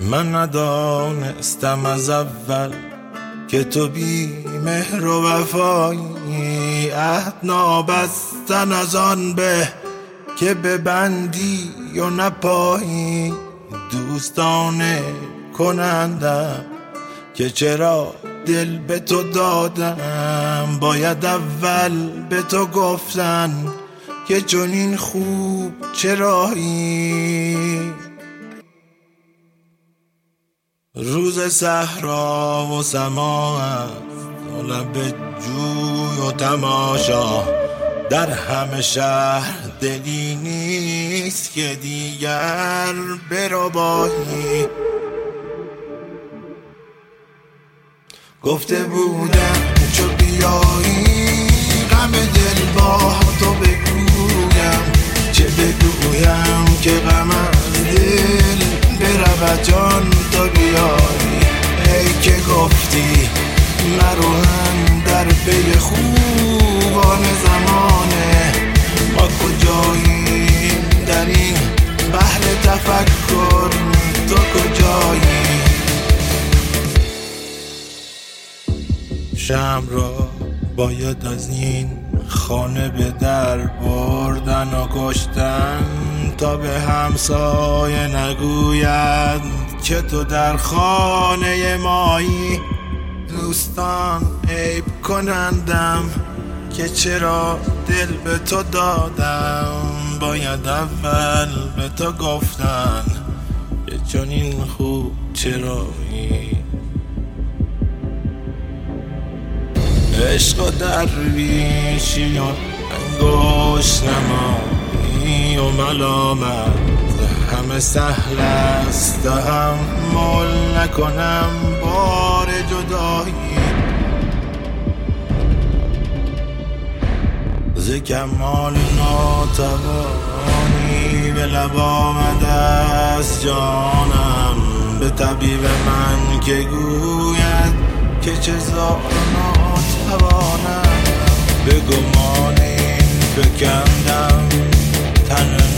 من ندانستم از اول که تو بی مهر و وفایی، عهد نابستن از آن به که ببندی و نپایی. دوستانه کنندم که چرا دل به تو دادم، باید اول به تو گفتن که چنین خوب چرایی. روز صحرا و سما است و لب جوی و تماشا، در همه شهر دلی نیست که دیگر بربایی. گفته بودم چو بیایی غم دل با تو بگویم، چه بگویم که غم از دل برود جان تو بیایی. ای که گفتی نروهم در پی خوبان زمانه، ما کجاییم در این بحر تفکر، تو کجایی؟ شمع را باید از این خانه به در بردن و کشتن، تا به همسایه نگوید که تو در خانه مایی. دوستان عیب کنندم که چرا دل به تو دادم، باید اول به تو گفتن که چنین خوب چرایی. عشق و درویشی و انگشت نمایی و ملامت همه سهل است، تحمل نکنم بار جدایی. ز کمال ناتوانی به لب آمده است جانم، به طبیب من که گوید که چه زار ناتوانم. به گمان این فکندم تن